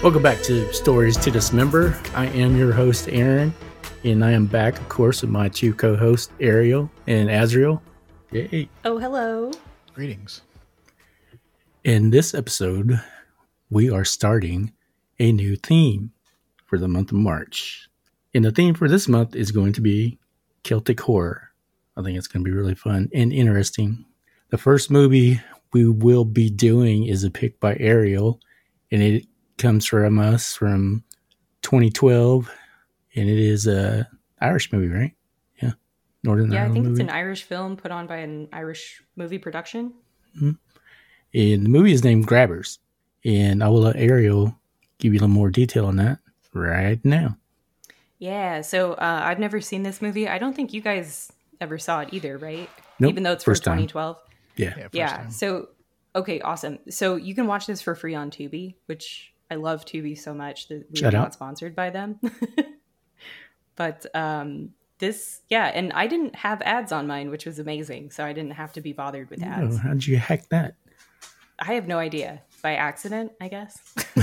Welcome back to Stories to Dismember. I am your host, Aaron, and I am back, of course, with my two co-hosts, Ariel and Azriel. Yay. Oh, hello. Greetings. In this episode, we are starting a new theme for the month of March. And the theme for this month is going to be Celtic horror. I think it's going to be really fun and interesting. The first movie we will be doing is a pick by Ariel, and it comes from us from 2012, and it is a Irish movie, right? Yeah, Northern Ireland I think movie. it's an Irish film put on by an Irish movie production. Mm-hmm. And the movie is named Grabbers, and I will let Ariel give you a little more detail on that right now. Yeah, so I've never seen this movie. I don't think you guys ever saw it either, right? Nope. Even though it's from 2012. Yeah. So, okay, awesome. So you can watch this for free on Tubi, which I love Tubi so much that we're not sponsored by them. But this, and I didn't have ads on mine, which was amazing. So I didn't have to be bothered with ads. How did you hack that? I have no idea. By accident, I guess.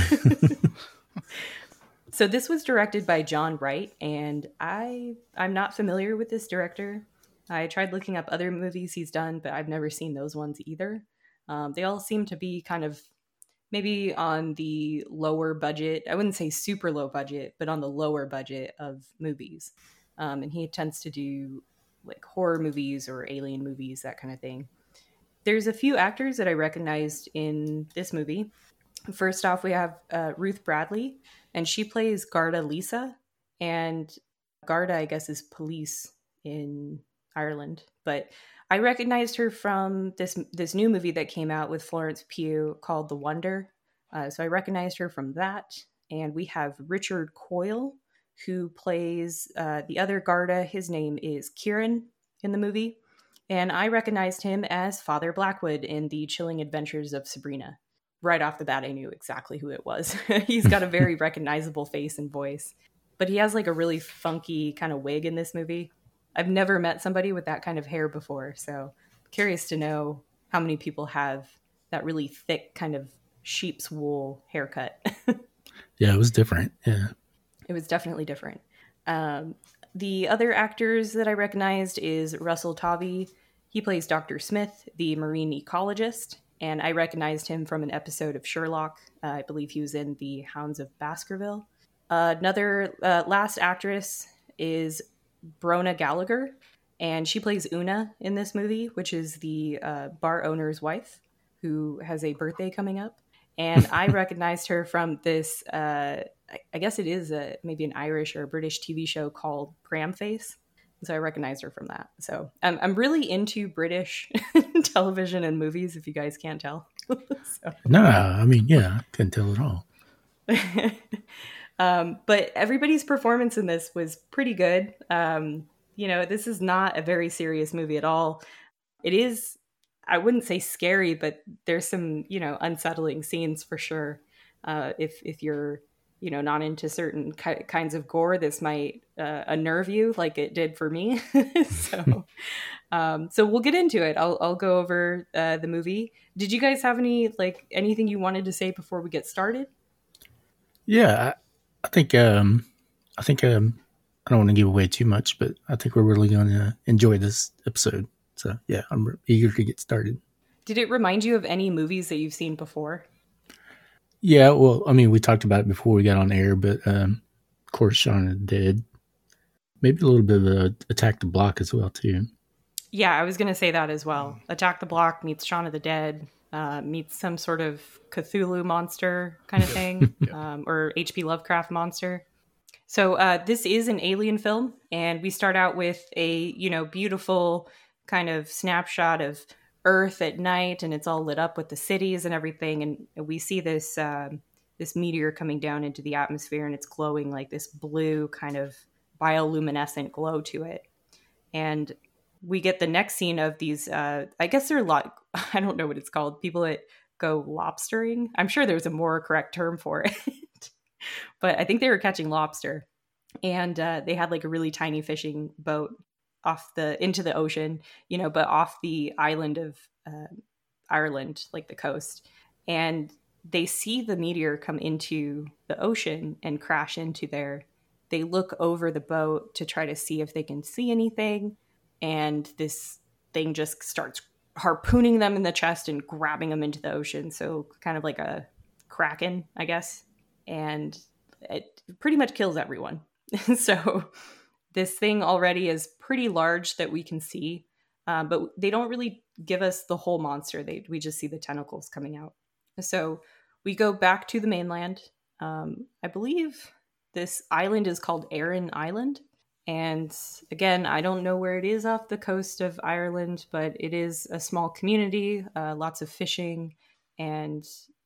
So this was directed by John Wright, and I'm not familiar with this director. I tried looking up other movies he's done, but I've never seen those ones either. They all seem to be kind of maybe on the lower budget. I wouldn't say super low budget, but on the lower budget of movies. And he tends to do like horror movies or alien movies, that kind of thing. There's a few actors that I recognized in this movie. First off, we have Ruth Bradley, and she plays Garda Lisa. And Garda, I guess, is police in Ireland. But I recognized her from this new movie that came out with Florence Pugh called The Wonder. So I recognized her from that. And we have Richard Coyle, who plays the other Garda. His name is Kieran in the movie. And I recognized him as Father Blackwood in The Chilling Adventures of Sabrina. Right off the bat, I knew exactly who it was. He's got a very recognizable face and voice. But he has like a really funky kind of wig in this movie. I've never met somebody with that kind of hair before. So curious to know how many people have that really thick kind of sheep's wool haircut. Yeah, it was different. Yeah. It was definitely different. The other actors that I recognized is Russell Tovey. He plays Dr. Smith, the marine ecologist, and I recognized him from an episode of Sherlock. I believe he was in The Hounds of Baskerville. Another last actress is Brona Gallagher, and she plays Una in this movie, which is the bar owner's wife who has a birthday coming up. And I recognized her from this, I guess it is maybe an Irish or a British TV show called Cramface. So I recognized her from that. So I'm really into British television and movies, if you guys can't tell. So. No, I mean, yeah, I couldn't tell at all. But everybody's performance in this was pretty good. This is not a very serious movie at all. It is, I wouldn't say scary, but there's some, unsettling scenes for sure. If you're, not into certain kinds of gore, this might unnerve you like it did for me. So we'll get into it. I'll go over the movie. Did you guys have anything you wanted to say before we get started? Yeah, I think I don't want to give away too much, but I think we're really going to enjoy this episode. So yeah, I'm eager to get started. Did it remind you of any movies that you've seen before? Yeah, well, I mean, we talked about it before we got on air, but of course, Shaun of the Dead. Maybe a little bit of Attack the Block as well, too. Yeah, I was going to say that as well. Attack the Block meets Shaun of the Dead, meets some sort of Cthulhu monster kind of thing, or H.P. Lovecraft monster. So this is an alien film, and we start out with a, beautiful kind of snapshot of Earth at night, and it's all lit up with the cities and everything, and we see this this meteor coming down into the atmosphere, and it's glowing like this blue kind of bioluminescent glow to it. And we get the next scene of these I guess they're I don't know what it's called, people that go lobstering. I'm sure there's a more correct term for it. But I think they were catching lobster, and they had like a really tiny fishing boat into the ocean, but off the island of Ireland, like the coast. And they see the meteor come into the ocean and crash into there. They look over the boat to try to see if they can see anything. And this thing just starts harpooning them in the chest and grabbing them into the ocean. So kind of like a kraken, I guess. And it pretty much kills everyone. So this thing already is pretty large that we can see. But they don't really give us the whole monster. We just see the tentacles coming out. So we go back to the mainland. I believe this island is called Arran Island. And again, I don't know where it is off the coast of Ireland, but it is a small community, lots of fishing and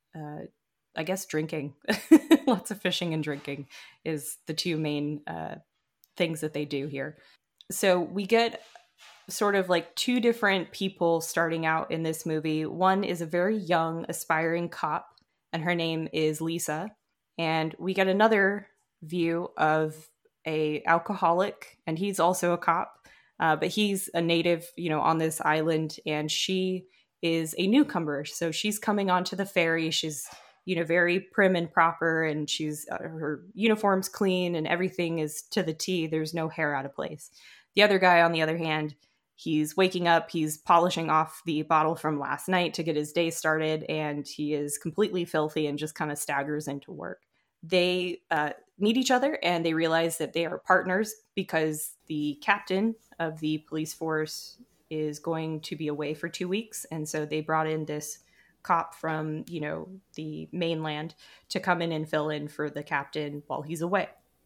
I guess drinking. Lots of fishing and drinking is the two main things that they do here. So we get sort of like two different people starting out in this movie. One is a very young, aspiring cop, and her name is Lisa. And we get another view of a alcoholic, and he's also a cop, but he's a native, on this island, and she is a newcomer. So she's coming onto the ferry. She's, very prim and proper, and she's her uniform's clean, and everything is to the T. There's no hair out of place. The other guy, on the other hand, he's waking up, he's polishing off the bottle from last night to get his day started, and he is completely filthy and just kind of staggers into work. They meet each other and they realize that they are partners because the captain of the police force is going to be away for 2 weeks. And so they brought in this cop from, the mainland to come in and fill in for the captain while he's away.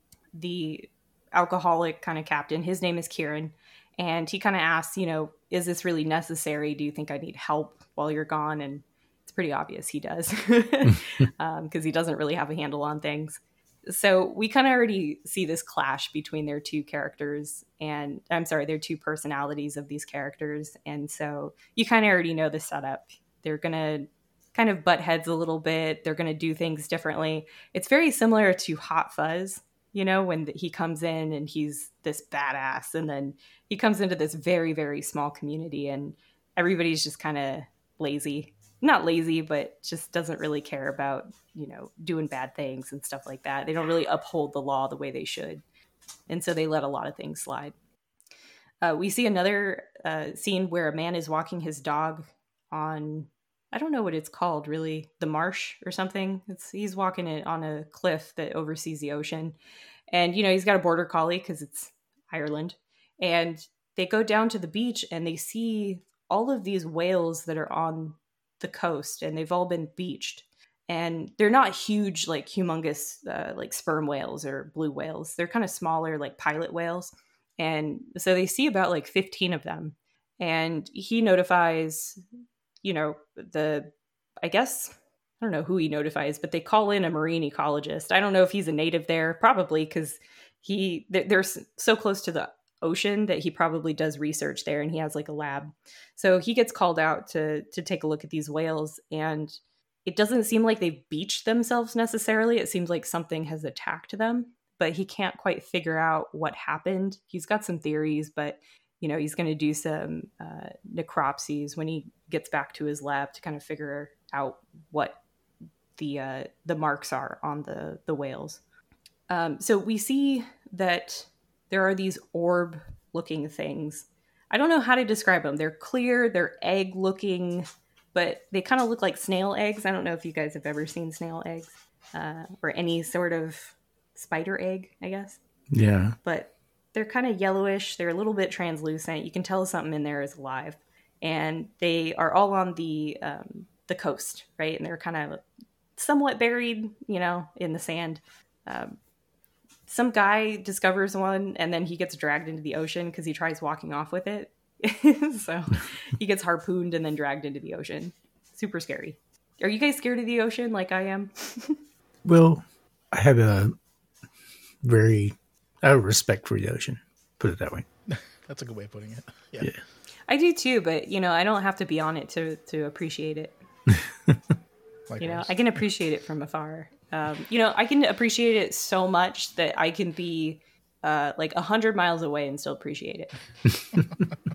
The alcoholic kind of captain, his name is Kieran. And he kind of asks, is this really necessary? Do you think I need help while you're gone? And it's pretty obvious he does because he doesn't really have a handle on things. So we kind of already see this clash between their two characters their two personalities of these characters. And so you kind of already know the setup. They're going to kind of butt heads a little bit. They're going to do things differently. It's very similar to Hot Fuzz, when he comes in and he's this badass, and then he comes into this very, very small community and everybody's just kind of lazy. Not lazy, but just doesn't really care about, doing bad things and stuff like that. They don't really uphold the law the way they should. And so they let a lot of things slide. We see another scene where a man is walking his dog on, I don't know what it's called, really, the marsh or something. He's walking it on a cliff that oversees the ocean. And, he's got a border collie because it's Ireland. And they go down to the beach and they see all of these whales that are on the coast, and they've all been beached. And they're not huge, like humongous, like sperm whales or blue whales. They're kind of smaller, like pilot whales. And so they see about like 15 of them. And he notifies, I guess, I don't know who he notifies, but they call in a marine ecologist. I don't know if he's a native there, probably because they're so close to the ocean that he probably does research there, and he has like a lab. So he gets called out to take a look at these whales, and it doesn't seem like they've beached themselves necessarily. It seems like something has attacked them, but he can't quite figure out what happened. He's got some theories, but he's going to do some necropsies when he gets back to his lab to kind of figure out what the marks are on the whales. So we see that there are these orb-looking things. I don't know how to describe them. They're clear, they're egg-looking, but they kind of look like snail eggs. I don't know if you guys have ever seen snail eggs or any sort of spider egg, I guess. Yeah. But they're kind of yellowish. They're a little bit translucent. You can tell something in there is alive. And they are all on the coast, right? And they're kind of somewhat buried, in the sand. Some guy discovers one, and then he gets dragged into the ocean because he tries walking off with it. So he gets harpooned and then dragged into the ocean. Super scary. Are you guys scared of the ocean like I am? Well, I have a respect for the ocean. Put it that way. That's a good way of putting it. Yeah. I do too, but I don't have to be on it to appreciate it. I can appreciate it from afar. I can appreciate it so much that I can be like 100 miles away and still appreciate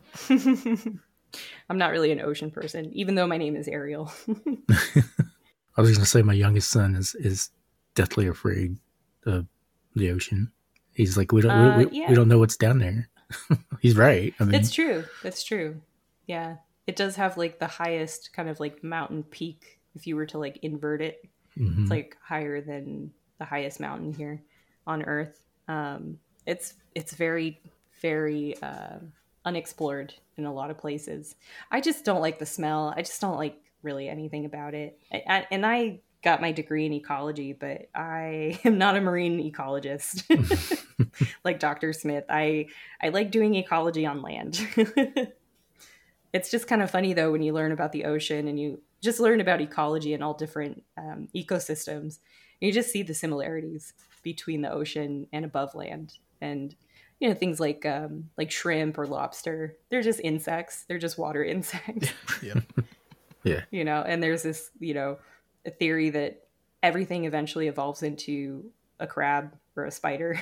it. I'm not really an ocean person, even though my name is Ariel. I was going to say my youngest son is deathly afraid of the ocean. He's like, we don't know what's down there. He's right. I mean, it's true. That's true. Yeah. It does have like the highest kind of like mountain peak. If you were to like invert it, it's like higher than the highest mountain here on Earth. It's very, very unexplored in a lot of places. I just don't like the smell. I just don't like really anything about it. And I got my degree in ecology, but I am not a marine ecologist like Dr. Smith. I like doing ecology on land. It's just kind of funny though when you learn about the ocean and you just learn about ecology and all different ecosystems. You just see the similarities between the ocean and above land, and things like shrimp or lobster. They're just insects. They're just water insects. Yeah. And there's this a theory that everything eventually evolves into a crab or a spider.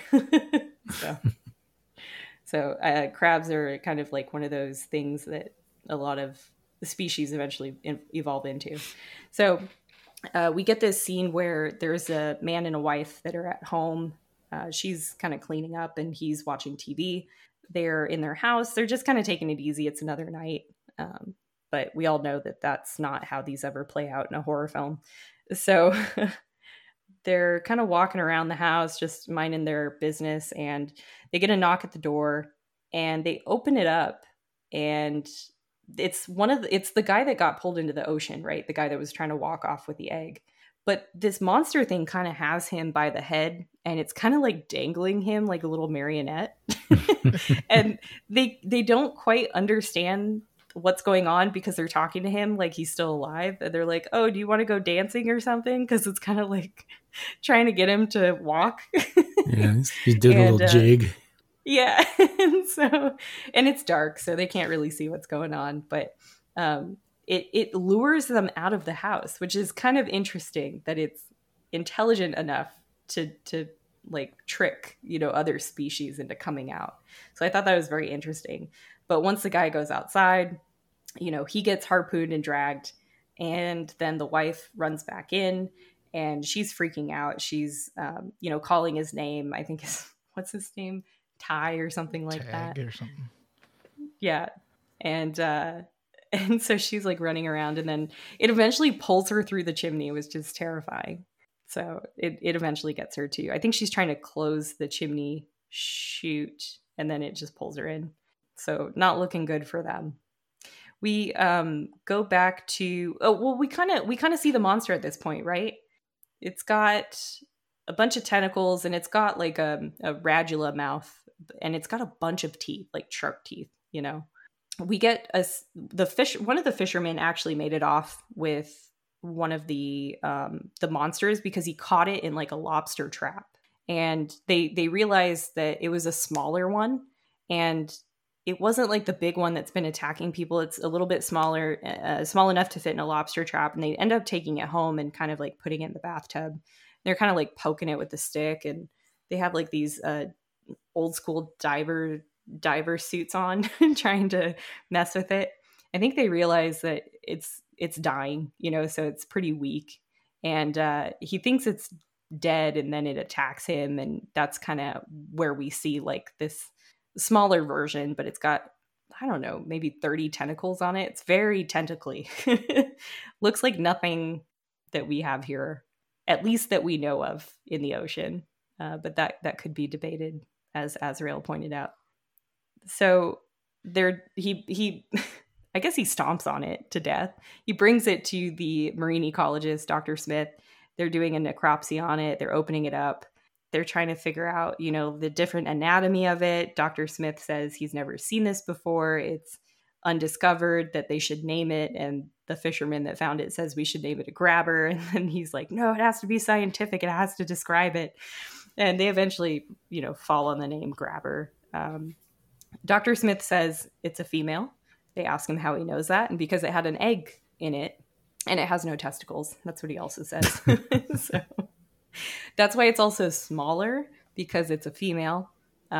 So crabs are kind of like one of those things that a lot of the species eventually evolve into. So we get this scene where there's a man and a wife that are at home. She's kind of cleaning up and he's watching TV. They're in their house. They're just kind of taking it easy. It's another night. But we all know that that's not how these ever play out in a horror film. So they're kind of walking around the house, just minding their business. And they get a knock at the door and they open it up. And it's the guy that got pulled into the ocean, right? The guy that was trying to walk off with the egg. But this monster thing kind of has him by the head and it's kind of like dangling him like a little marionette. And they don't quite understand what's going on because they're talking to him like he's still alive. And they're like, oh, do you want to go dancing or something? Because it's kind of like trying to get him to walk. Yeah, he's doing a little jig. Yeah. and it's dark, so they can't really see what's going on. But it lures them out of the house, which is kind of interesting that it's intelligent enough to like trick, other species into coming out. So I thought that was very interesting. But once the guy goes outside, he gets harpooned and dragged. And then the wife runs back in and she's freaking out. She's, calling his name. I think what's his name? Ty or something like Tag that. Or something. Yeah. And so she's like running around and then it eventually pulls her through the chimney, which is terrifying. So it eventually gets her too. I think she's trying to close the chimney chute and then it just pulls her in. So not looking good for them. We go back to we kind of see the monster at this point, right? It's got a bunch of tentacles and it's got like a radula mouth and it's got a bunch of teeth, like sharp teeth. We get one of the fishermen actually made it off with one of the monsters because he caught it in like a lobster trap, and they realized that it was a smaller one and it wasn't like the big one that's been attacking people. It's a little bit smaller, small enough to fit in a lobster trap. And they end up taking it home and kind of like putting it in the bathtub. They're kind of like poking it with a stick. And they have like these old school diver suits on trying to mess with it. I think they realize that it's dying, so it's pretty weak. And he thinks it's dead and then it attacks him. And that's kind of where we see like this smaller version, but it's got, I don't know, maybe 30 tentacles on it. It's very tentacly. Looks like nothing that we have here, at least that we know of in the ocean. But that could be debated, as Azrael pointed out. So he I guess he stomps on it to death. He brings it to the marine ecologist, Dr. Smith. They're doing a necropsy on it. They're opening it up. They're trying to figure out, the different anatomy of it. Dr. Smith says he's never seen this before. It's undiscovered, that they should name it. And the fisherman that found it says we should name it a grabber. And then he's like, no, it has to be scientific. It has to describe it. And they eventually, fall on the name grabber. Dr. Smith says it's a female. They ask him how he knows that. And because it had an egg in it and it has no testicles. That's what he also says. So that's why it's also smaller, because it's a female.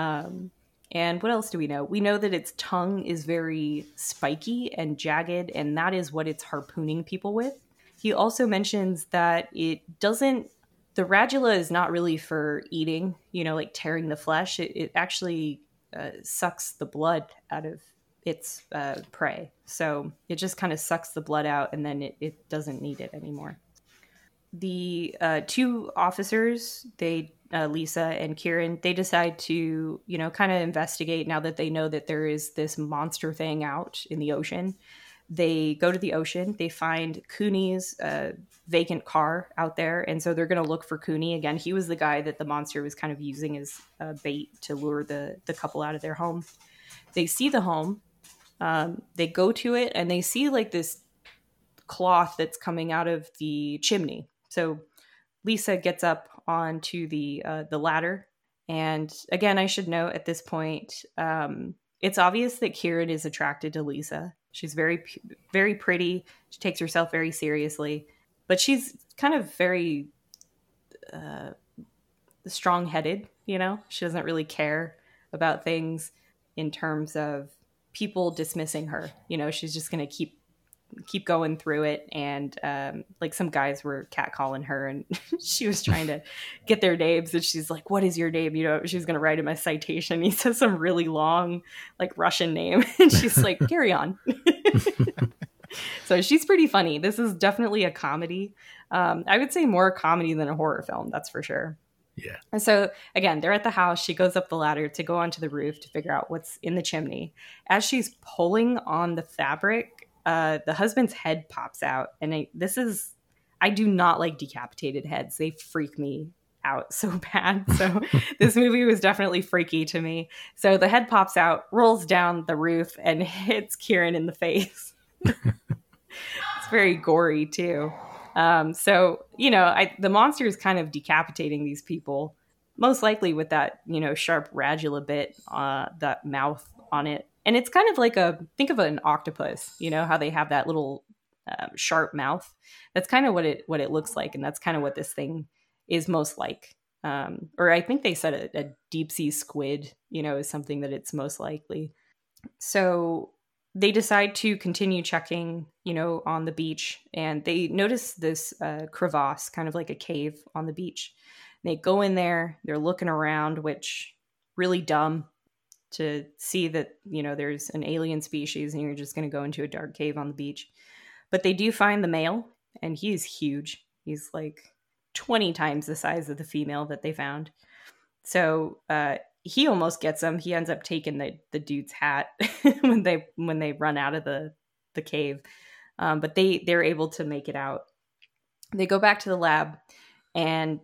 And what else do we know? We know that its tongue is very spiky and jagged, and that is what it's harpooning people with. He also mentions that the radula is not really for eating, like tearing the flesh. It actually sucks the blood out of its prey. So it just kind of sucks the blood out, and then it doesn't need it anymore. The two officers, Lisa and Kieran, they decide to, kind of investigate now that they know that there is this monster thing out in the ocean. They go to the ocean. They find Cooney's vacant car out there. And so they're going to look for Cooney. Again, he was the guy that the monster was kind of using as bait to lure the couple out of their home. They see the home. They go to it, and they see like this cloth that's coming out of the chimney. So Lisa gets up onto the ladder. And again, I should note at this point, it's obvious that Kieran is attracted to Lisa. She's very, very pretty. She takes herself very seriously, but she's kind of very strong-headed. She doesn't really care about things in terms of people dismissing her. She's just going to keep going through it. And like some guys were catcalling her, and she was trying to get their names, and she's like, what is your name? She's going to write him a citation. He says some really long like Russian name, and she's like, carry on. So she's pretty funny. This is definitely a comedy. I would say more a comedy than a horror film, that's for sure. Yeah. And so again, they're at the house. She goes up the ladder to go onto the roof to figure out what's in the chimney. As she's pulling on the fabric, the husband's head pops out. And I do not like decapitated heads. They freak me out so bad. So this movie was definitely freaky to me. So the head pops out, rolls down the roof, and hits Kieran in the face. It's very gory too. So, the monster is kind of decapitating these people, most likely with that, sharp radula bit, that mouth on it. And it's kind of like think of an octopus, how they have that little sharp mouth. That's kind of what it looks like. And that's kind of what this thing is most like. Or I think they said a deep sea squid, is something that it's most likely. So they decide to continue checking, on the beach, and they notice this crevasse, kind of like a cave on the beach. They go in there, they're looking around, which really dumb to see that, there's an alien species and you're just going to go into a dark cave on the beach. But they do find the male, and he's huge. He's like 20 times the size of the female that they found. So he almost gets them. He ends up taking the dude's hat when they run out of the cave. But they're able to make it out. They go back to the lab, and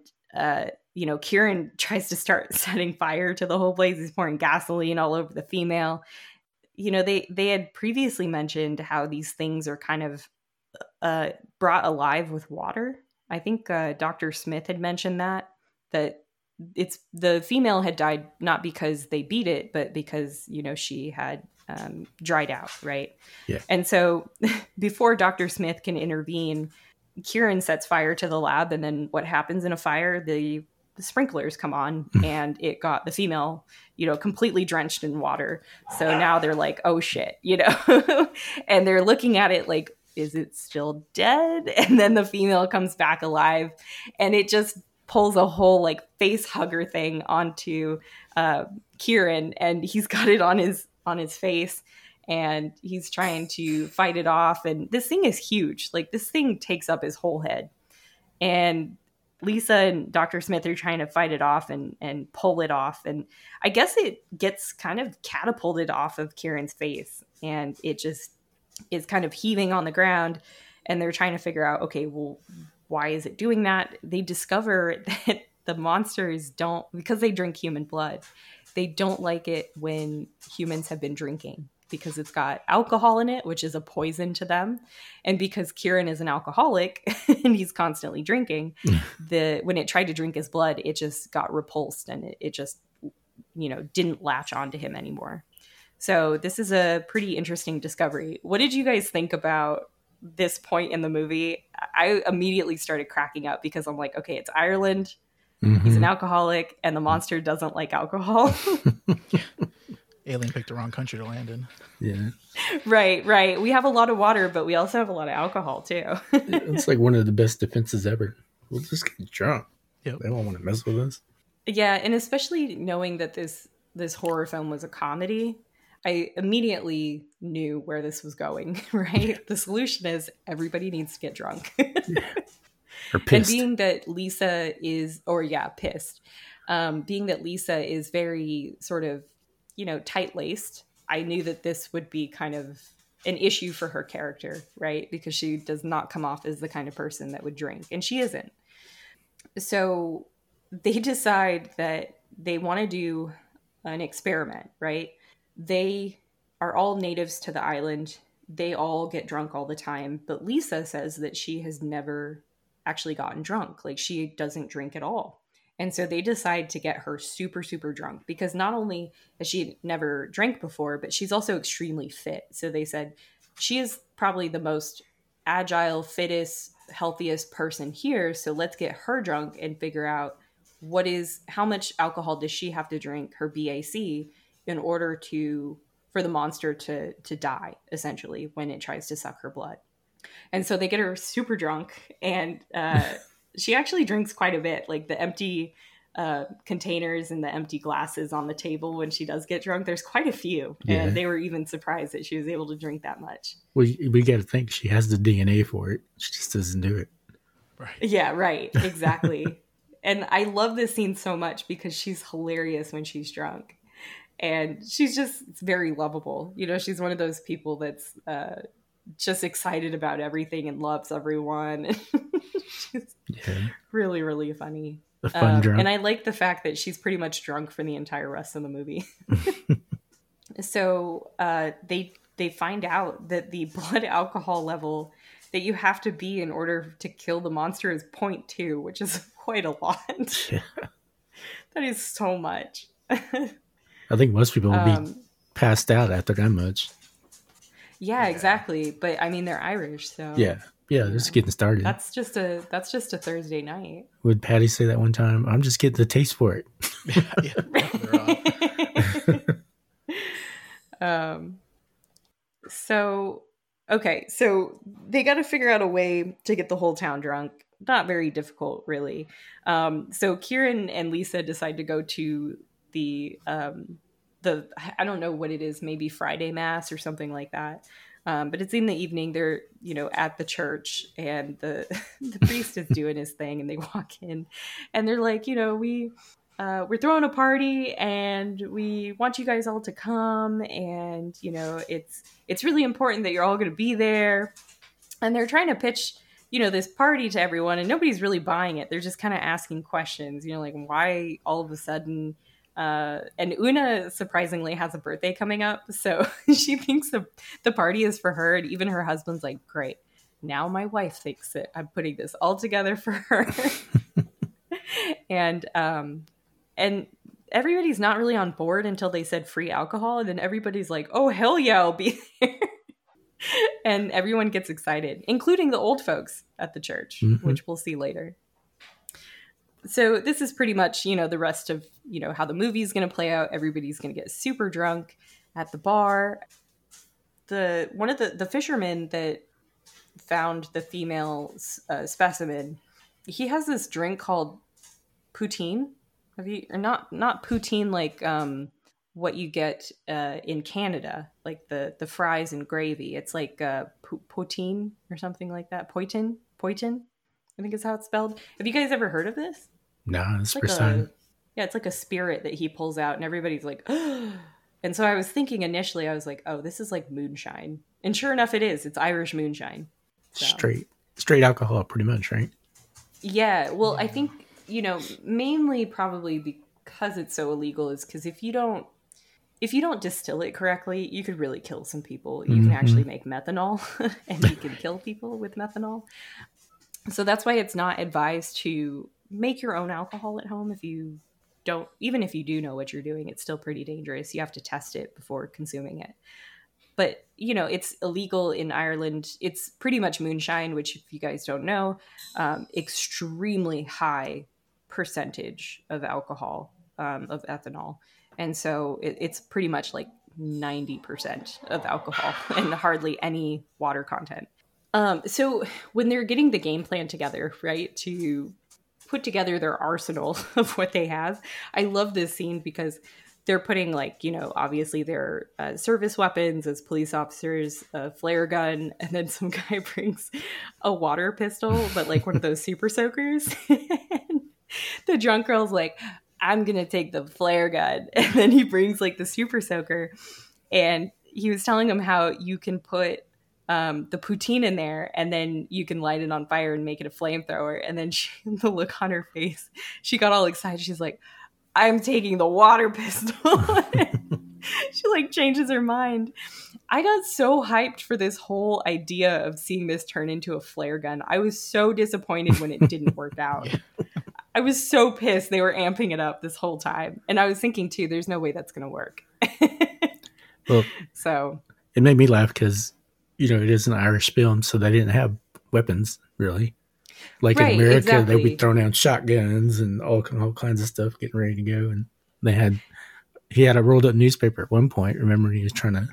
Kieran tries to start setting fire to the whole place. He's pouring gasoline all over the female. They had previously mentioned how these things are kind of brought alive with water. I think Dr. Smith had mentioned that it's the female had died not because they beat it, but because she had dried out, right? Yeah. And so before Dr. Smith can intervene, Kieran sets fire to the lab, and then what happens in a fire? The sprinklers come on, and it got the female, completely drenched in water. So now they're like, oh shit, and they're looking at it like, is it still dead? And then the female comes back alive, and it just pulls a whole like face hugger thing onto Kieran, and he's got it on his face, and he's trying to fight it off. And this thing is huge. Like, this thing takes up his whole head, and Lisa and Dr. Smith are trying to fight it off and pull it off. And I guess it gets kind of catapulted off of Kieran's face, and it just is kind of heaving on the ground, and they're trying to figure out, okay, well, why is it doing that? They discover that the monsters because they drink human blood, they don't like it when humans have been drinking, because it's got alcohol in it, which is a poison to them. And because Kieran is an alcoholic and he's constantly drinking, when it tried to drink his blood, it just got repulsed, and it just, didn't latch onto him anymore. So this is a pretty interesting discovery. What did you guys think about this point in the movie? I immediately started cracking up, because I'm like, okay, it's Ireland. Mm-hmm. He's an alcoholic, and the monster doesn't like alcohol. Alien picked the wrong country to land in. Yeah. Right. We have a lot of water, but we also have a lot of alcohol too. It's like one of the best defenses ever. We'll just get drunk. Yep. They won't want to mess with us. Yeah, and especially knowing that this horror film was a comedy, I immediately knew where this was going, right? The solution is everybody needs to get drunk. Or pissed. And being that Lisa is, pissed. Being that Lisa is very sort of, tight-laced, I knew that this would be kind of an issue for her character, right? Because she does not come off as the kind of person that would drink, and she isn't. So they decide that they want to do an experiment, right? They are all natives to the island. They all get drunk all the time, but Lisa says that she has never actually gotten drunk. Like, she doesn't drink at all. And so they decide to get her super, super drunk, because not only has she never drank before, but she's also extremely fit. So they said she is probably the most agile, fittest, healthiest person here. So let's get her drunk and figure out how much alcohol does she have to drink, her BAC, in order for the monster to die, essentially, when it tries to suck her blood. And so they get her super drunk, and she actually drinks quite a bit. Like, the empty containers and the empty glasses on the table when she does get drunk, there's quite a few. Yeah. And they were even surprised that she was able to drink that much. Well, we got to think she has the DNA for it. She just doesn't do it. Right. Yeah, right. Exactly. And I love this scene so much because she's hilarious when she's drunk. And she's just very lovable. She's one of those people that's just excited about everything and loves everyone. She's really, really funny. A fun drunk. And I like the fact that she's pretty much drunk for the entire rest of the movie. So they find out that the blood alcohol level that you have to be in order to kill the monster is 0.2, which is quite a lot. Yeah. That is so much. I think most people would be passed out after that much. Yeah, exactly. But I mean, they're Irish, so Yeah, just getting started. That's just a Thursday night. Would Patty say that one time? I'm just getting the taste for it. So they got to figure out a way to get the whole town drunk. Not very difficult, really. So Kieran and Lisa decide to go to the I don't know what it is, maybe Friday Mass or something like that. But it's in the evening. They're, at the church, and the priest is doing his thing, and they walk in, and they're like, we're throwing a party, and we want you guys all to come, and it's really important that you're all going to be there. And they're trying to pitch, this party to everyone, and nobody's really buying it. They're just kind of asking questions, like, why all of a sudden. And Una surprisingly has a birthday coming up, so she thinks the party is for her, and even her husband's like, great, now my wife thinks that I'm putting this all together for her. And everybody's not really on board until they said free alcohol, and then everybody's like, oh hell yeah, I'll be there. And everyone gets excited, including the old folks at the church, which we'll see later. So this is pretty much, the rest of, how the movie is going to play out. Everybody's going to get super drunk at the bar. One of the fishermen that found the female specimen, he has this drink called poutine. Not poutine like what you get in Canada, like the fries and gravy. It's like poutine or something like that. Poitin, I think is how it's spelled. Have you guys ever heard of this? No, it's the first time. Yeah, it's like a spirit that he pulls out, and everybody's like, oh. And so I was thinking initially, I was like, oh, this is like moonshine. And sure enough, it is. It's Irish moonshine. So. Straight alcohol, pretty much, right? Yeah, well, I think, mainly probably because it's so illegal is because if you don't distill it correctly, you could really kill some people. You can actually make methanol, and you can kill people with methanol. So that's why it's not advised to make your own alcohol at home. Even if you do know what you're doing, it's still pretty dangerous. You have to test it before consuming it. But, it's illegal in Ireland. It's pretty much moonshine, which, if you guys don't know, extremely high percentage of alcohol, of ethanol. And so it's pretty much like 90% of alcohol and hardly any water content. So when they're getting the game plan together, right, to put together their arsenal of what they have, I love this scene because they're putting, like, you know, obviously their service weapons as police officers, a flare gun, and then some guy brings a water pistol, but like one of those super soakers. And the drunk girl's like, I'm going to take the flare gun. And then he brings like the super soaker. And he was telling him how you can put the poutine in there and then you can light it on fire and make it a flamethrower. And then the look on her face, she got all excited. She's like, I'm taking the water pistol. She like changes her mind. I got so hyped for this whole idea of seeing this turn into a flare gun. I was so disappointed when it didn't work out. Yeah. I was so pissed they were amping it up this whole time. And I was thinking too, there's no way that's going to work. Well, so it made me laugh because, you know, it is an Irish film, so they didn't have weapons really. Like in America, exactly. They'd be throwing down shotguns and all kinds of stuff, getting ready to go. And he had a rolled up newspaper at one point. Remember, he was trying to.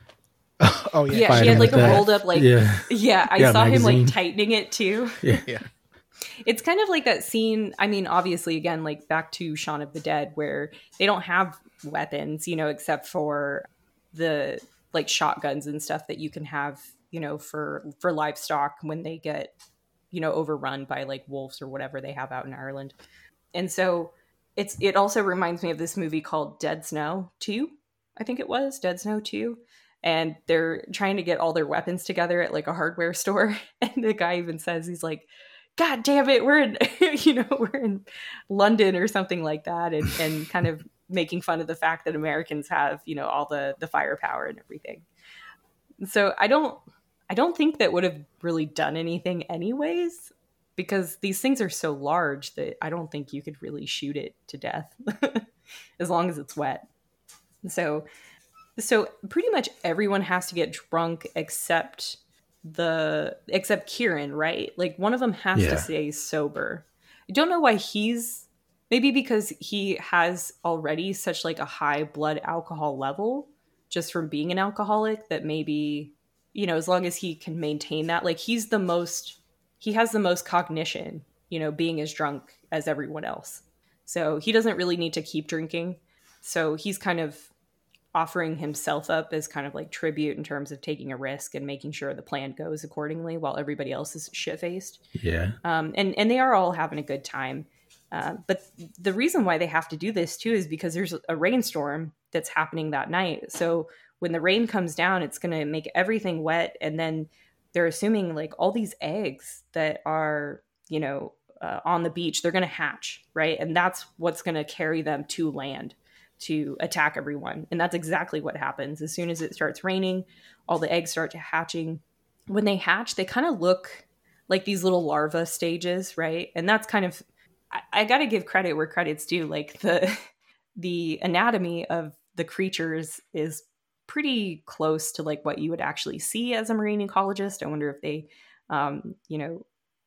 Oh yeah, she had like a rolled up I saw magazine. Him like tightening it too. Yeah. It's kind of like that scene. I mean, obviously, again, like back to Shaun of the Dead, where they don't have weapons, you know, except for the like shotguns and stuff that you can have, you know, for livestock when they get, you know, overrun by like wolves or whatever they have out in Ireland. And so it also reminds me of this movie called Dead Snow 2. I think it was Dead Snow 2. And they're trying to get all their weapons together at like a hardware store. And the guy even says, he's like, God damn it, we're in London or something like that. And kind of making fun of the fact that Americans have, you know, all the firepower and everything. So I don't think that would have really done anything anyways, because these things are so large that I don't think you could really shoot it to death as long as it's wet. So pretty much everyone has to get drunk except Kieran, right? Like one of them has to stay sober. I don't know why maybe because he has already such like a high blood alcohol level just from being an alcoholic that maybe, you know, as long as he can maintain that, like he has the most cognition, you know, being as drunk as everyone else. So he doesn't really need to keep drinking. So he's kind of offering himself up as kind of like tribute in terms of taking a risk and making sure the plan goes accordingly while everybody else is shit-faced. Yeah. And they are all having a good time. But the reason why they have to do this too is because there's a rainstorm that's happening that night. So when the rain comes down, it's going to make everything wet. And then they're assuming like all these eggs that are, you know, on the beach, they're going to hatch, right? And that's what's going to carry them to land to attack everyone. And that's exactly what happens. As soon as it starts raining, all the eggs start hatching. When they hatch, they kind of look like these little larva stages, right? And that's kind of, I got to give credit where credit's due. Like the anatomy of the creatures is pretty close to like what you would actually see as a marine ecologist. I wonder if they, you know,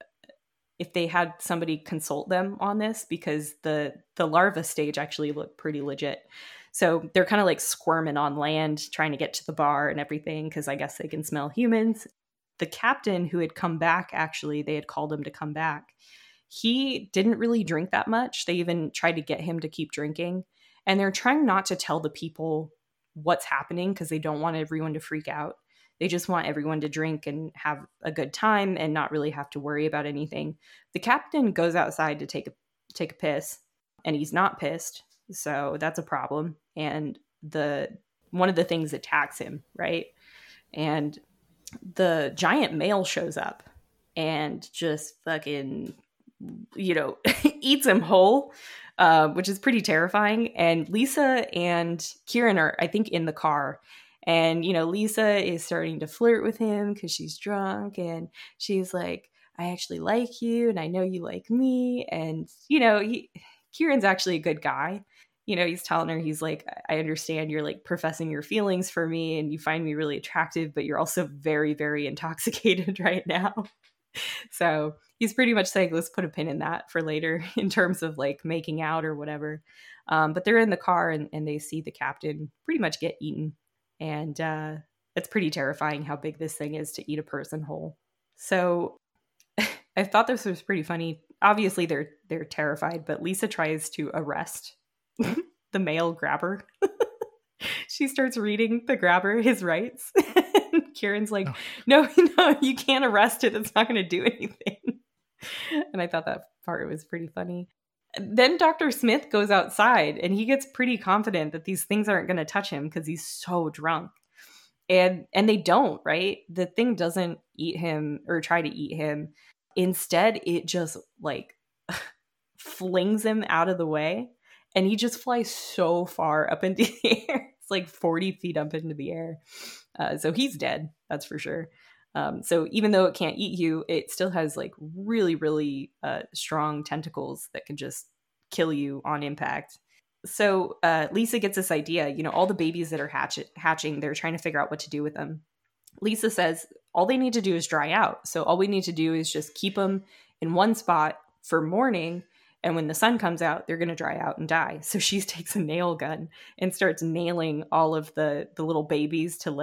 if they had somebody consult them on this, because the larva stage actually looked pretty legit. So they're kind of like squirming on land, trying to get to the bar and everything, because I guess they can smell humans. The captain who had come back, actually, they had called him to come back. He didn't really drink that much. They even tried to get him to keep drinking. And they're trying not to tell the people what's happening because they don't want everyone to freak out. They just want everyone to drink and have a good time and not really have to worry about anything. The captain goes outside to take a piss, and he's not pissed. So that's a problem. And one of the things attacks him, right? And the giant male shows up and just fucking, you know, eats him whole, which is pretty terrifying. And Lisa and Kieran are, I think, in the car. And, you know, Lisa is starting to flirt with him because she's drunk. And she's like, I actually like you. And I know you like me. And, you know, Kieran's actually a good guy. You know, he's telling her, he's like, I understand you're like professing your feelings for me and you find me really attractive, but you're also very, very intoxicated right now. So he's pretty much saying, let's put a pin in that for later in terms of like making out or whatever. But they're in the car and they see the captain pretty much get eaten. And it's pretty terrifying how big this thing is to eat a person whole. So I thought this was pretty funny. Obviously, they're terrified, but Lisa tries to arrest the male grabber. She starts reading the grabber his rights. And Kieran's like, no, you can't arrest it. It's not going to do anything. And I thought that part was pretty funny. Then Dr. Smith goes outside and he gets pretty confident that these things aren't going to touch him because he's so drunk. And they don't, right? The thing doesn't eat him or try to eat him. Instead, it just like flings him out of the way. And he just flies so far up into the air. It's like 40 feet up into the air. So he's dead, that's for sure. So even though it can't eat you, it still has like really, really strong tentacles that can just kill you on impact. So Lisa gets this idea, all the babies that are hatching, they're trying to figure out what to do with them. Lisa says all they need to do is dry out. So all we need to do is just keep them in one spot for morning. And when the sun comes out, they're going to dry out and die. So she takes a nail gun and starts nailing all of the little babies to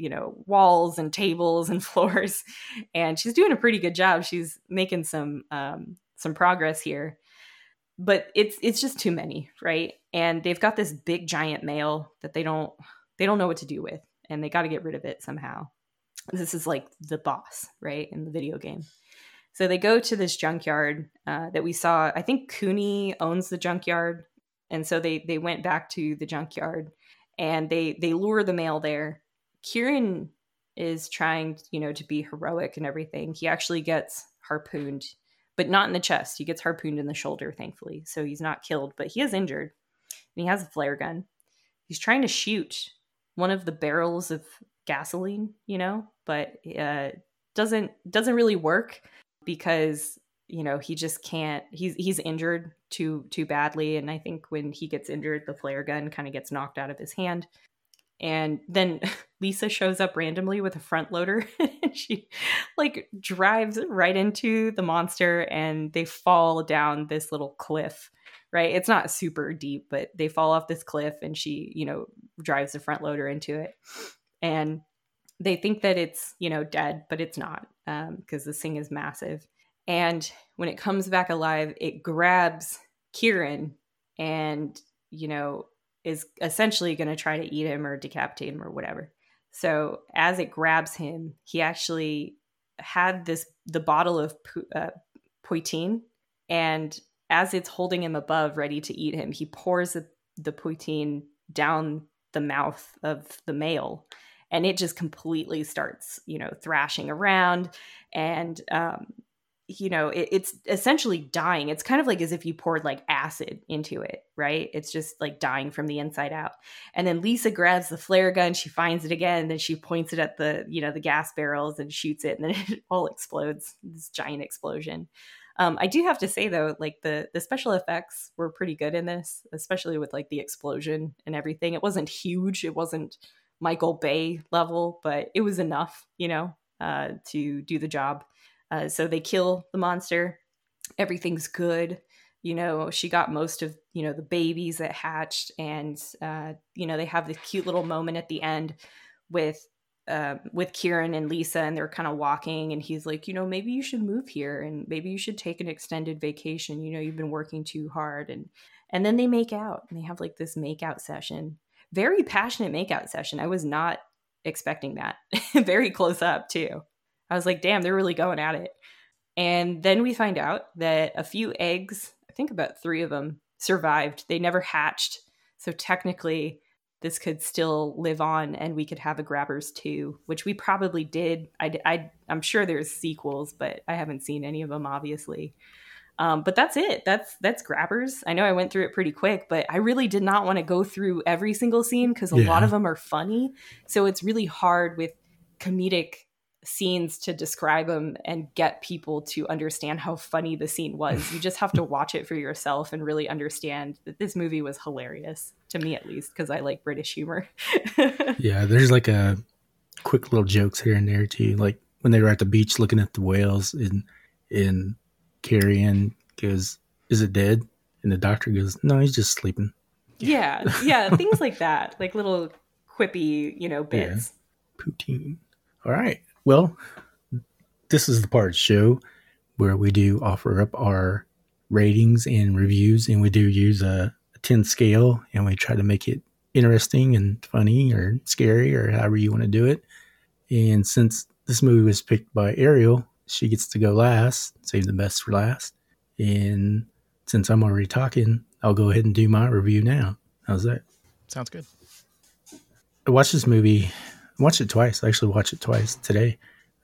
walls and tables and floors. And she's doing a pretty good job. She's making some progress here. But it's just too many, right? And they've got this big giant male that they don't know what to do with, and they got to get rid of it somehow. This is like the boss, right, in the video game. So they go to this junkyard that we saw. I think Cooney owns the junkyard, and so they went back to the junkyard, and they lure the male there. Kieran is trying, to be heroic and everything. He actually gets harpooned, but not in the chest. He gets harpooned in the shoulder, thankfully. So he's not killed, but he is injured. And he has a flare gun. He's trying to shoot one of the barrels of gasoline, but doesn't really work because, he just can't. He's injured too badly. And I think when he gets injured, the flare gun kind of gets knocked out of his hand. And then Lisa shows up randomly with a front loader. And she drives right into the monster and they fall down this little cliff, right? It's not super deep, but they fall off this cliff and she, drives the front loader into it. And they think that it's, dead, but it's not because this thing is massive. And when it comes back alive, it grabs Kieran and, is essentially going to try to eat him or decapitate him or whatever. So as it grabs him, he actually had the bottle of poutine, and as it's holding him above, ready to eat him, he pours the poutine down the mouth of the male, and it just completely starts, thrashing around, and it's essentially dying. It's kind of like as if you poured acid into it, right? It's just dying from the inside out. And then Lisa grabs the flare gun, she finds it again, and then she points it at the gas barrels and shoots it, and then it all explodes. This giant explosion. I do have to say though, the special effects were pretty good in this, especially with the explosion and everything. It wasn't huge. It wasn't Michael Bay level, but it was enough, to do the job. So they kill the monster. Everything's good. She got most of, the babies that hatched. And, they have this cute little moment at the end with Kieran and Lisa, and they're kind of walking. And he's like, maybe you should move here and maybe you should take an extended vacation. You've been working too hard. And then they make out and they have this makeout session. Very passionate makeout session. I was not expecting that. Very close up too. I was like, damn, they're really going at it. And then we find out that a few eggs, I think about 3 of them, survived. They never hatched. So technically, this could still live on and we could have a Grabbers 2, which we probably did. I'm sure there's sequels, but I haven't seen any of them, obviously. But that's it. That's Grabbers. I know I went through it pretty quick, but I really did not want to go through every single scene because a lot of them are funny. So it's really hard with comedic scenes to describe them and get people to understand how funny the scene was. You just have to watch it for yourself and really understand that this movie was hilarious, to me at least, because I like British humor. Yeah, there's a quick little jokes here and there too. Like when they were at the beach looking at the whales and Carrie Ann goes, "Is it dead?" And the doctor goes, "No, he's just sleeping." Yeah, things like that, like little quippy, bits. Poutine. All right. Well, this is the part of the show where we do offer up our ratings and reviews, and we do use a 10 scale, and we try to make it interesting and funny or scary or however you want to do it. And since this movie was picked by Ariel, she gets to go last, save the best for last. And since I'm already talking, I'll go ahead and do my review now. How's that? Sounds good. I watched this movie. I watched it twice. I actually watched it twice today.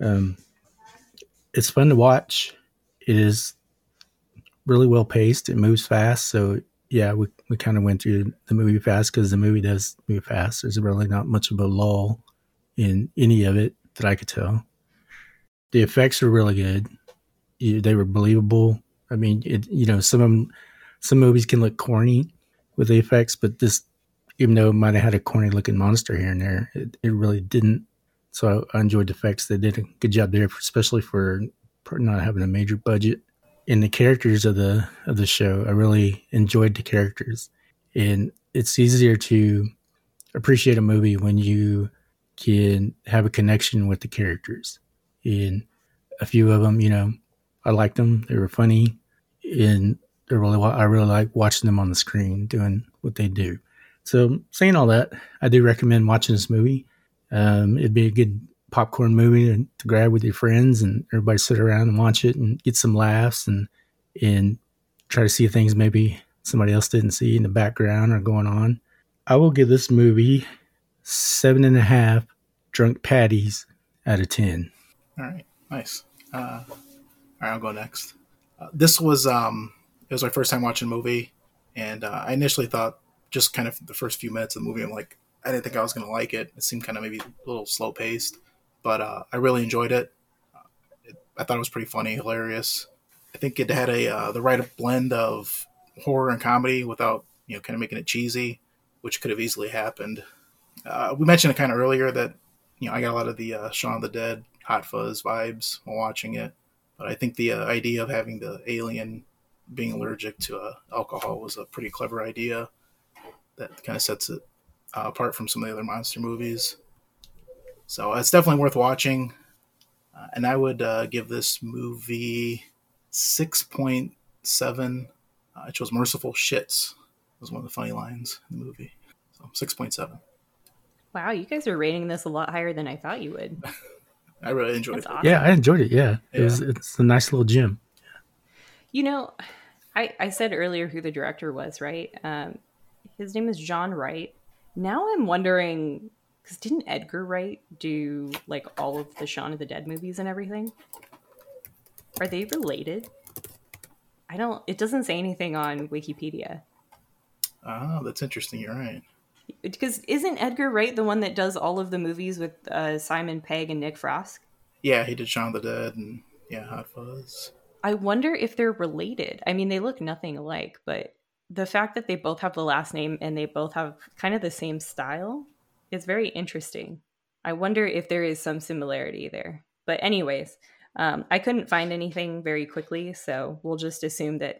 It's fun to watch. It is really well paced. It moves fast. So yeah, we kind of went through the movie fast because the movie does move fast. There's really not much of a lull in any of it that I could tell. The effects are really good. They were believable. I mean, some movies can look corny with the effects, but this, even though it might have had a corny looking monster here and there, it really didn't. So I enjoyed the effects. They did a good job there, especially for not having a major budget. And the characters of the show, I really enjoyed the characters. And it's easier to appreciate a movie when you can have a connection with the characters. And a few of them, I liked them. They were funny, and I really like watching them on the screen doing what they do. So, saying all that, I do recommend watching this movie. It'd be a good popcorn movie to grab with your friends, and everybody sit around and watch it and get some laughs and try to see things maybe somebody else didn't see in the background or going on. I will give this movie 7.5 drunk patties out of 10. All right, nice. All right, I'll go next. This was it was my first time watching a movie, and I initially thought, just kind of the first few minutes of the movie, I'm like, I didn't think I was going to like it. It seemed kind of maybe a little slow paced, but I really enjoyed it. I thought it was pretty funny, hilarious. I think it had the right blend of horror and comedy without kind of making it cheesy, which could have easily happened. We mentioned it kind of earlier that I got a lot of the Shaun of the Dead, Hot Fuzz vibes while watching it, but I think the idea of having the alien being allergic to alcohol was a pretty clever idea that kind of sets it apart from some of the other monster movies. So it's definitely worth watching. And I would give this movie 6.7. I chose merciful shits. Was one of the funny lines in the movie. So 6.7. Wow, you guys are rating this a lot higher than I thought you would. I really enjoyed it. Awesome. Yeah, I enjoyed it. Yeah. It's a nice little gem. I said earlier who the director was, right? His name is John Wright. Now I'm wondering, because didn't Edgar Wright do like all of the Shaun of the Dead movies and everything? Are they related? It doesn't say anything on Wikipedia. Oh, that's interesting. You're right. Because isn't Edgar Wright the one that does all of the movies with Simon Pegg and Nick Frost? Yeah, he did Shaun of the Dead and Hot Fuzz. I wonder if they're related. I mean, they look nothing alike, but the fact that they both have the last name and they both have kind of the same style is very interesting. I wonder if there is some similarity there. But anyways, I couldn't find anything very quickly, so we'll just assume that ?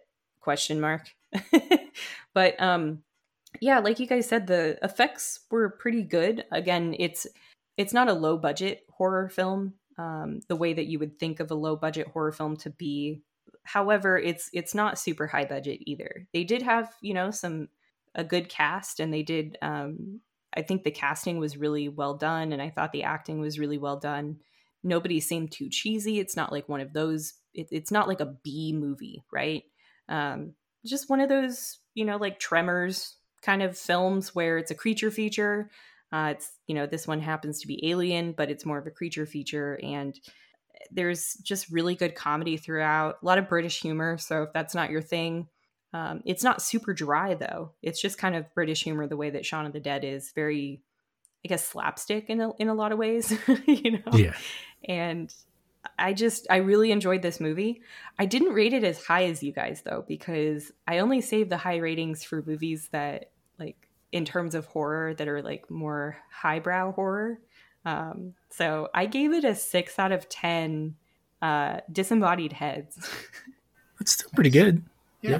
But yeah, like you guys said, the effects were pretty good. Again, it's not a low budget horror film, the way that you would think of a low budget horror film to be. However, it's not super high budget either. They did have, a good cast, and they did, I think the casting was really well done, and I thought the acting was really well done. Nobody seemed too cheesy. It's not like one of those, it's not like a B movie, right? Just one of those, like Tremors kind of films where it's a creature feature. It's, this one happens to be Alien, but it's more of a creature feature. And there's just really good comedy throughout, a lot of British humor. So if that's not your thing, it's not super dry though. It's just kind of British humor, the way that Shaun of the Dead is, very, I guess, slapstick in a lot of ways, Yeah. And I really enjoyed this movie. I didn't rate it as high as you guys though, because I only save the high ratings for movies that, like, in terms of horror, that are like more highbrow horror. So I gave it a 6 out of 10 disembodied heads. That's still pretty good. Yeah.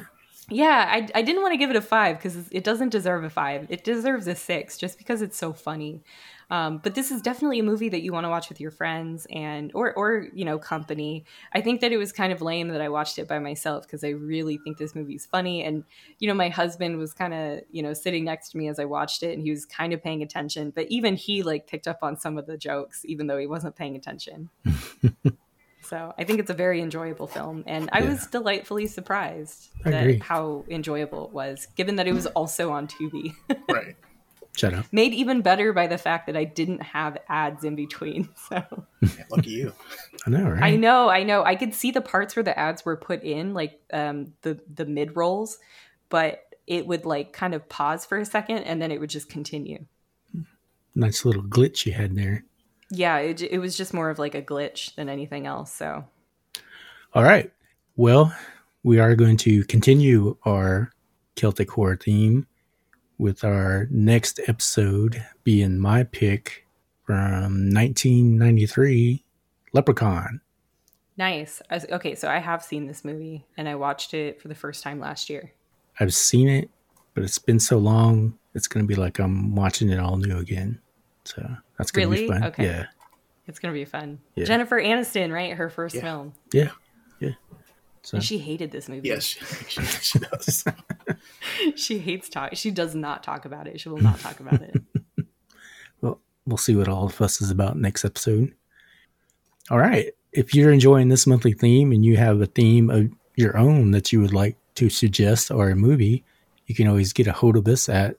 Yeah, I didn't want to give it a 5 because it doesn't deserve a 5. It deserves a 6 just because it's so funny. But this is definitely a movie that you want to watch with your friends and or company. I think that it was kind of lame that I watched it by myself because I really think this movie's funny. And my husband was kind of sitting next to me as I watched it, and he was kind of paying attention. But even he picked up on some of the jokes, even though he wasn't paying attention. So I think it's a very enjoyable film, and I was delightfully surprised at how enjoyable it was, given that it was also on Tubi. Right. Shut up. Made even better by the fact that I didn't have ads in between. So lucky you. I know, right? I know. I could see the parts where the ads were put in, like the mid rolls, but it would kind of pause for a second, and then it would just continue. Nice little glitch you had there. Yeah, it was just more of a glitch than anything else. So, all right. Well, we are going to continue our Celtic horror theme with our next episode being my pick from 1993, Leprechaun. Nice. Okay, so I have seen this movie, and I watched it for the first time last year. I've seen it, but it's been so long, it's going to be like I'm watching it all new again. So that's going to be fun. Okay. Yeah. It's going to be fun. Yeah. Jennifer Aniston, right? Her first film. Yeah. So. And she hated this movie. Yes, she does. She hates talk. She does not talk about it. She will not talk about it. Well, we'll see what all the fuss is about next episode. All right. If you're enjoying this monthly theme and you have a theme of your own that you would like to suggest or a movie, you can always get a hold of us at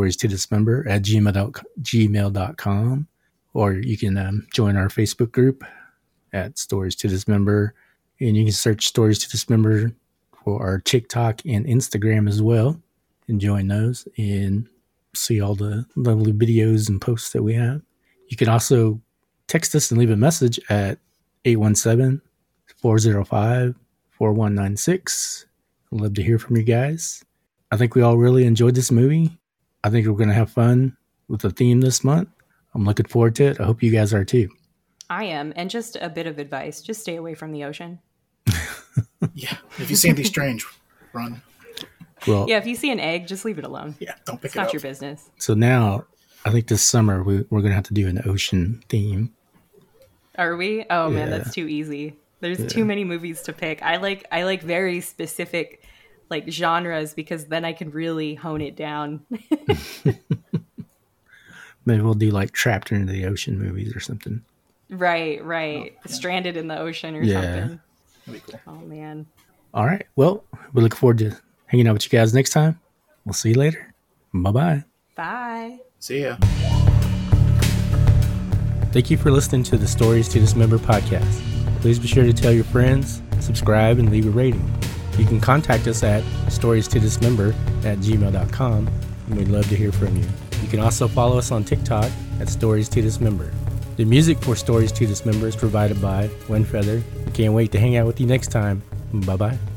storiestodismember@gmail.com, or you can join our Facebook group at Stories to Dismember, and you can search Stories to Dismember for our TikTok and Instagram as well, and join those and see all the lovely videos and posts that we have. You can also text us and leave a message at 817-405-4196. I'd love to hear from you guys. I think we all really enjoyed this movie. I think we're going to have fun with the theme this month. I'm looking forward to it. I hope you guys are too. I am. And just a bit of advice, just stay away from the ocean. Yeah. If you see anything strange, run. Well, yeah, if you see an egg, just leave it alone. Yeah, don't pick it's it up. not your business. So now, I think this summer we're going to have to do an ocean theme. Are we? Oh man, Yeah. that's too easy. There's too many movies to pick. I like very specific genres because then I can really hone it down. Maybe we'll do Trapped into the Ocean movies or something. Right. Stranded in the ocean or Yeah. something. That'd be cool. Oh man. All right. Well, we look forward to hanging out with you guys next time. We'll see you later. Bye-bye. Bye. See ya. Thank you for listening to the Stories to Dismember podcast. Please be sure to tell your friends, subscribe, and leave a rating. You can contact us at storiestodismember@gmail.com, and we'd love to hear from you. You can also follow us on TikTok at Stories to Dismember. The music for Stories to Dismember is provided by Windfeather. We can't wait to hang out with you next time. Bye-bye.